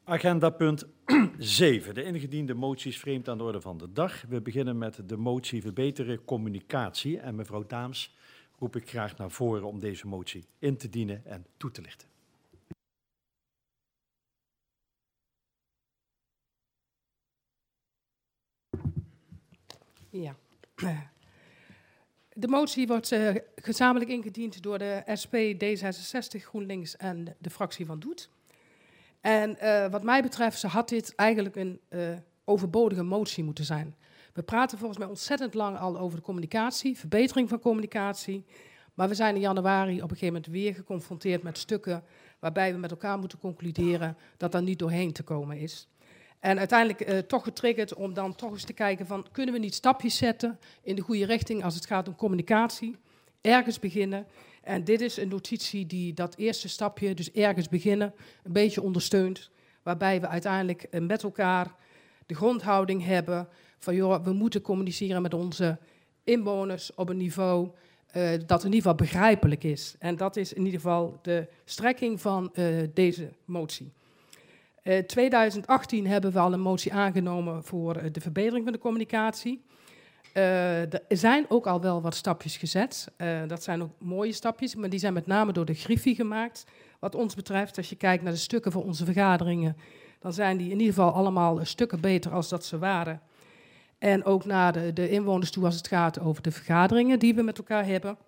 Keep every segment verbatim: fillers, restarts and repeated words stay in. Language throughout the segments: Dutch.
Agenda punt zeven. De ingediende moties vreemd aan de orde van de dag. We beginnen met de motie verbeteren communicatie. En mevrouw Daams roep ik graag naar voren om deze motie in te dienen en toe te lichten. Ja. De motie wordt uh, gezamenlijk ingediend door de S P, D zesenzestig, GroenLinks en de fractie van Doet. En uh, wat mij betreft had dit eigenlijk een uh, overbodige motie moeten zijn. We praten volgens mij ontzettend lang al over de communicatie, verbetering van communicatie. Maar we zijn in januari op een gegeven moment weer geconfronteerd met stukken waarbij we met elkaar moeten concluderen dat daar niet doorheen te komen is. En uiteindelijk uh, toch getriggerd om dan toch eens te kijken van, kunnen we niet stapjes zetten in de goede richting als het gaat om communicatie, ergens beginnen. En dit is een notitie die dat eerste stapje, dus ergens beginnen, een beetje ondersteunt. Waarbij we uiteindelijk uh, met elkaar de grondhouding hebben van, joh, we moeten communiceren met onze inwoners op een niveau uh, dat in ieder geval begrijpelijk is. En dat is in ieder geval de strekking van uh, deze motie. In uh, twintig achttien hebben we al een motie aangenomen voor uh, de verbetering van de communicatie. Uh, er zijn ook al wel wat stapjes gezet. Uh, dat zijn ook mooie stapjes, maar die zijn met name door de Griffie gemaakt. Wat ons betreft, als je kijkt naar de stukken van onze vergaderingen, dan zijn die in ieder geval allemaal stukken beter als dat ze waren. En ook naar de, de inwoners toe als het gaat over de vergaderingen die we met elkaar hebben.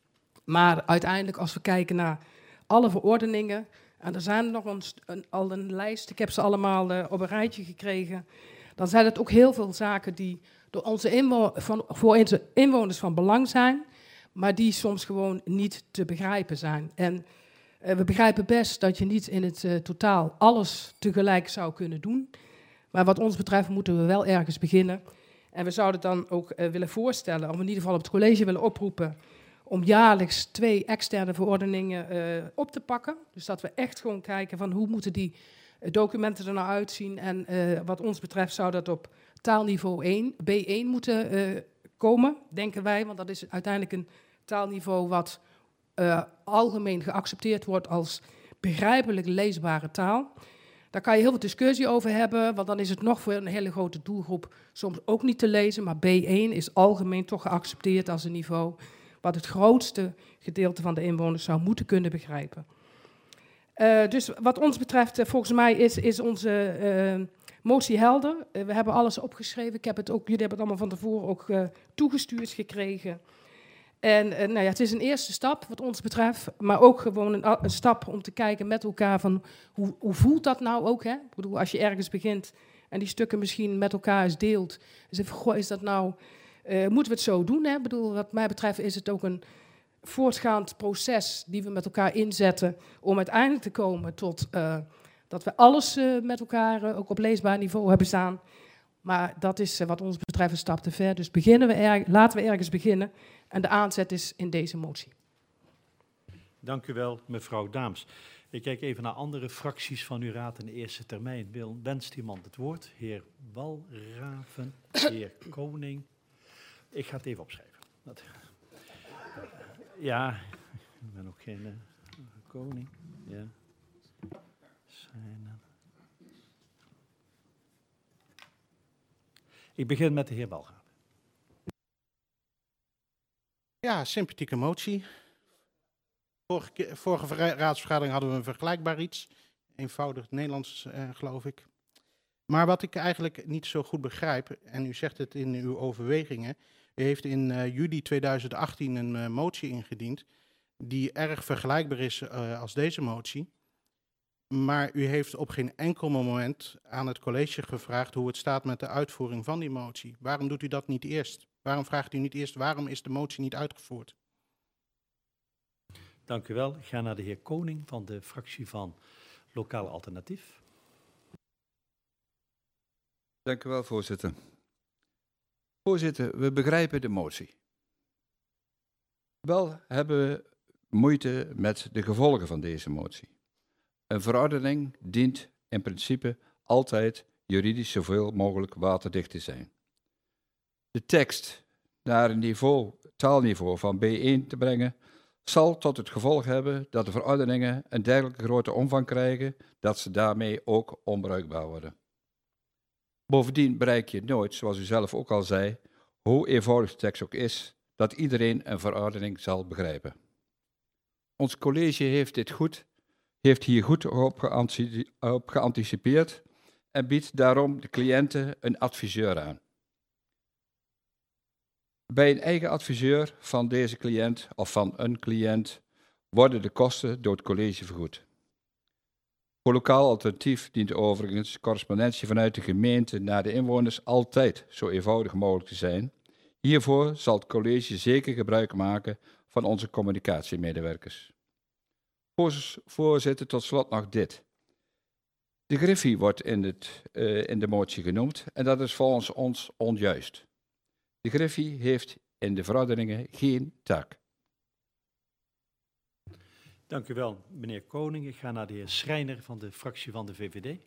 Maar uiteindelijk, als we kijken naar alle verordeningen, en er zijn er nog een, een, al een lijst, ik heb ze allemaal uh, op een rijtje gekregen, dan zijn het ook heel veel zaken die door onze inwo- van, voor onze inwoners van belang zijn, maar die soms gewoon niet te begrijpen zijn. En uh, we begrijpen best dat je niet in het uh, totaal alles tegelijk zou kunnen doen, maar wat ons betreft moeten we wel ergens beginnen. En we zouden dan ook uh, willen voorstellen, of in ieder geval op het college willen oproepen, om jaarlijks twee externe verordeningen uh, op te pakken. Dus dat we echt gewoon kijken van hoe moeten die uh, documenten er nou uitzien. En uh, wat ons betreft zou dat op taalniveau één, B één moeten uh, komen, denken wij. Want dat is uiteindelijk een taalniveau wat uh, algemeen geaccepteerd wordt als begrijpelijk leesbare taal. Daar kan je heel veel discussie over hebben, want dan is het nog voor een hele grote doelgroep soms ook niet te lezen. Maar B één is algemeen toch geaccepteerd als een niveau wat het grootste gedeelte van de inwoners zou moeten kunnen begrijpen. Uh, dus wat ons betreft, uh, volgens mij is, is onze uh, motie helder. Uh, we hebben alles opgeschreven. Ik heb het ook, jullie hebben het allemaal van tevoren ook uh, toegestuurd gekregen. En uh, nou ja, het is een eerste stap wat ons betreft, maar ook gewoon een, een stap om te kijken met elkaar van hoe, hoe voelt dat nou ook? Hè? Ik bedoel, als je ergens begint en die stukken misschien met elkaar eens deelt, dus even, goh, is dat nou... Uh, moeten we het zo doen? Hè? Ik bedoel, wat mij betreft is het ook een voortgaand proces die we met elkaar inzetten om uiteindelijk te komen tot uh, dat we alles uh, met elkaar uh, ook op leesbaar niveau hebben staan. Maar dat is uh, wat ons betreft een stap te ver. Dus beginnen we er, laten we ergens beginnen. En de aanzet is in deze motie. Dank u wel, mevrouw Daams. Ik kijk even naar andere fracties van uw raad in de eerste termijn. Wil, wenst iemand het woord? Heer Walraven, heer Koning. Ik ga het even opschrijven. Dat, ja, ik ben ook geen uh, koning. Ja. Zijn, uh. Ik begin met de heer Walraven. Ja, sympathieke motie. Vorige, vorige raadsvergadering hadden we een vergelijkbaar iets. Eenvoudig Nederlands, uh, geloof ik. Maar wat ik eigenlijk niet zo goed begrijp, en u zegt het in uw overwegingen, u heeft in uh, juli tweeduizend achttien een uh, motie ingediend die erg vergelijkbaar is uh, als deze motie. Maar u heeft op geen enkel moment aan het college gevraagd hoe het staat met de uitvoering van die motie. Waarom doet u dat niet eerst? Waarom vraagt u niet eerst, waarom is de motie niet uitgevoerd? Dank u wel. Ik ga naar de heer Koning van de fractie van Lokaal Alternatief. Dank u wel, voorzitter. Voorzitter, we begrijpen de motie. Wel hebben we moeite met de gevolgen van deze motie. Een verordening dient in principe altijd juridisch zoveel mogelijk waterdicht te zijn. De tekst naar een niveau, taalniveau van B één te brengen, zal tot het gevolg hebben dat de verordeningen een dergelijke grote omvang krijgen dat ze daarmee ook onbruikbaar worden. Bovendien bereik je nooit, zoals u zelf ook al zei, hoe eenvoudig de tekst ook is, dat iedereen een verordening zal begrijpen. Ons college heeft, dit goed, heeft hier goed op, geantici- op geanticipeerd en biedt daarom de cliënten een adviseur aan. Bij een eigen adviseur van deze cliënt of van een cliënt worden de kosten door het college vergoed. Voor lokaal alternatief dient overigens correspondentie vanuit de gemeente naar de inwoners altijd zo eenvoudig mogelijk te zijn. Hiervoor zal het college zeker gebruik maken van onze communicatiemedewerkers. Voorzitter, tot slot nog dit. De griffie wordt in, het, uh, in de motie genoemd en dat is volgens ons onjuist. De griffie heeft in de verordeningen geen taak. Dank u wel, meneer Koning. Ik ga naar de heer Schrijner van de fractie van de V V D.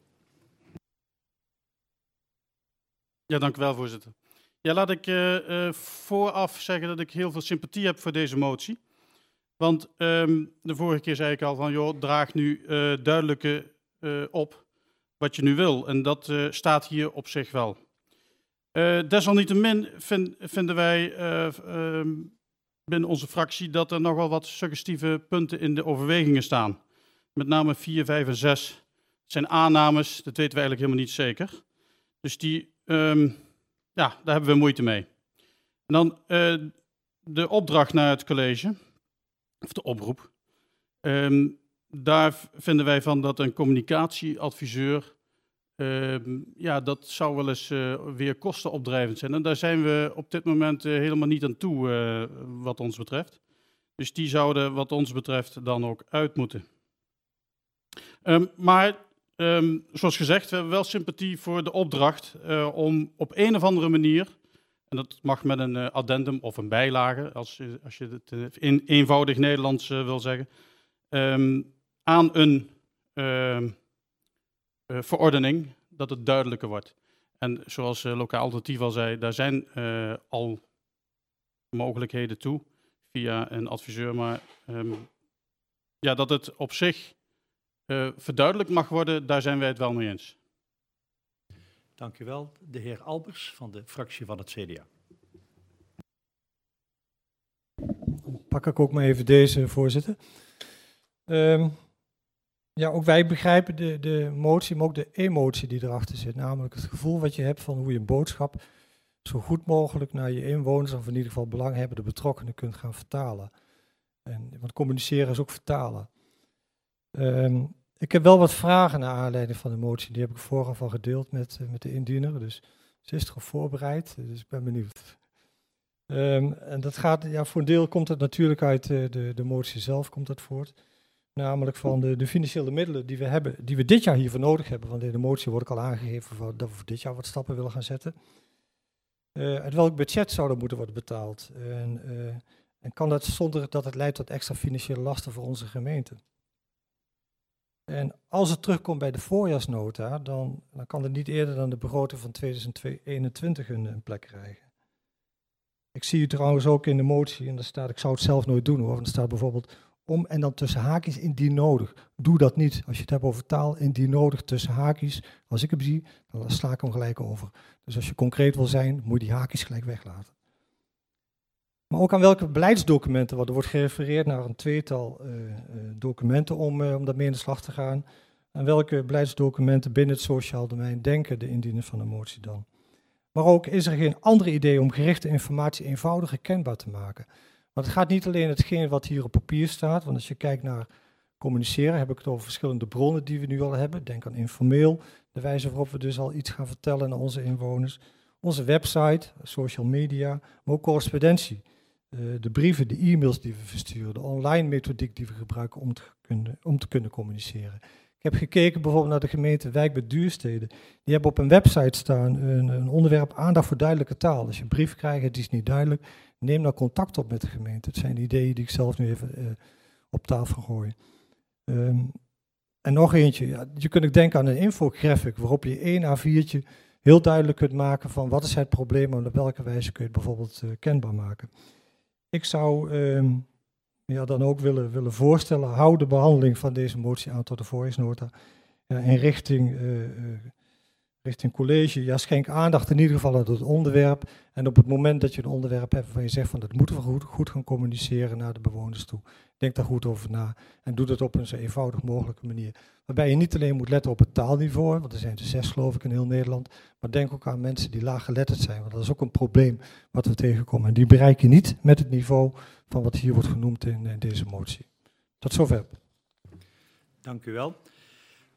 Ja, dank u wel, voorzitter. Ja, laat ik uh, uh, vooraf zeggen dat ik heel veel sympathie heb voor deze motie. Want um, de vorige keer zei ik al van, joh, draag nu uh, duidelijke uh, op wat je nu wil. En dat uh, staat hier op zich wel. Uh, desalniettemin vind, vinden wij uh, uh, binnen onze fractie dat er nog wel wat suggestieve punten in de overwegingen staan. Met name vier, vijf en zes. Het zijn aannames, dat weten we eigenlijk helemaal niet zeker. Dus die, um, ja, daar hebben we moeite mee. En dan uh, de opdracht naar het college, of de oproep. Um, daar vinden wij van dat een communicatieadviseur, uh, ja, dat zou wel eens uh, weer kostenopdrijvend zijn. En daar zijn we op dit moment uh, helemaal niet aan toe, uh, wat ons betreft. Dus die zouden wat ons betreft dan ook uit moeten. Um, maar, um, zoals gezegd, we hebben wel sympathie voor de opdracht uh, om op een of andere manier, en dat mag met een uh, addendum of een bijlage, als, als je het in eenvoudig Nederlands uh, wil zeggen, um, aan een uh, uh, verordening, dat het duidelijker wordt. En zoals uh, Lokaal Alternatief al zei, daar zijn uh, al mogelijkheden toe via een adviseur, maar um, ja, dat het op zich uh, verduidelijkt mag worden, daar zijn wij het wel mee eens. Dank u wel. De heer Albers van de fractie van het C D A. Pak ik ook maar even deze, voorzitter. Um, ja, ook wij begrijpen de, de motie, maar ook de emotie die erachter zit. Namelijk het gevoel wat je hebt van hoe je een boodschap zo goed mogelijk naar je inwoners, of in ieder geval belanghebbende betrokkenen, kunt gaan vertalen. En, want communiceren is ook vertalen. Um, ik heb wel wat vragen naar aanleiding van de motie. Die heb ik vooraf al gedeeld met, met de indiener. Dus ze is erop voorbereid, dus ik ben benieuwd. Um, en dat gaat, ja, voor een deel komt het natuurlijk uit de, de, de motie zelf, komt dat voort. Namelijk van de, de financiële middelen die we hebben, die we dit jaar hiervoor nodig hebben. Want in de motie wordt ook al aangegeven dat we voor dit jaar wat stappen willen gaan zetten. Uh, uit welk budget zou er moeten worden betaald? En, uh, en kan dat zonder dat het leidt tot extra financiële lasten voor onze gemeente? En als het terugkomt bij de voorjaarsnota, dan, dan kan het niet eerder dan de begroting van tweeduizend eenentwintig een, een plek krijgen. Ik zie u trouwens ook in de motie, en daar staat, ik zou het zelf nooit doen hoor, want er staat bijvoorbeeld om en dan tussen haakjes indien nodig. Doe dat niet. Als je het hebt over taal, indien nodig, tussen haakjes. Als ik hem zie, dan sla ik hem gelijk over. Dus als je concreet wil zijn, moet je die haakjes gelijk weglaten. Maar ook aan welke beleidsdocumenten, want er wordt gerefereerd naar een tweetal uh, uh, documenten om, uh, om daarmee in de slag te gaan. Aan welke beleidsdocumenten binnen het sociaal domein denken de indieners van de motie dan? Maar ook is er geen andere idee om gerichte informatie eenvoudig herkenbaar te maken. Want het gaat niet alleen hetgeen wat hier op papier staat, want als je kijkt naar communiceren, heb ik het over verschillende bronnen die we nu al hebben. Denk aan informeel, de wijze waarop we dus al iets gaan vertellen aan onze inwoners. Onze website, social media, maar ook correspondentie. Uh, de brieven, de e-mails die we versturen, de online methodiek die we gebruiken om te kunnen, om te kunnen communiceren. Ik heb gekeken bijvoorbeeld naar de gemeente Wijk bij Duurstede. Die hebben op een website staan een, een onderwerp aandacht voor duidelijke taal. Als je een brief krijgt, het is niet duidelijk, neem dan contact op met de gemeente. Het zijn ideeën die ik zelf nu even uh, op tafel gooi. Um, en nog eentje, ja, je kunt ook denken aan een infographic waarop je één A viertje heel duidelijk kunt maken van wat is het probleem en op welke wijze kun je het bijvoorbeeld uh, kenbaar maken. Ik zou um, ja, dan ook willen, willen voorstellen, hou de behandeling van deze motie aan tot de voorjaarsnota. Ja, in richting, uh, uh, richting college, ja, schenk aandacht in ieder geval aan het onderwerp. En op het moment dat je een onderwerp hebt waarvan je zegt van dat moeten we goed, goed gaan communiceren naar de bewoners toe. Denk daar goed over na en doe dat op een zo eenvoudig mogelijke manier. Waarbij je niet alleen moet letten op het taalniveau, want er zijn er zes geloof ik in heel Nederland, maar denk ook aan mensen die laaggeletterd zijn, want dat is ook een probleem wat we tegenkomen. En die bereik je niet met het niveau van wat hier wordt genoemd in, in deze motie. Tot zover. Dank u wel.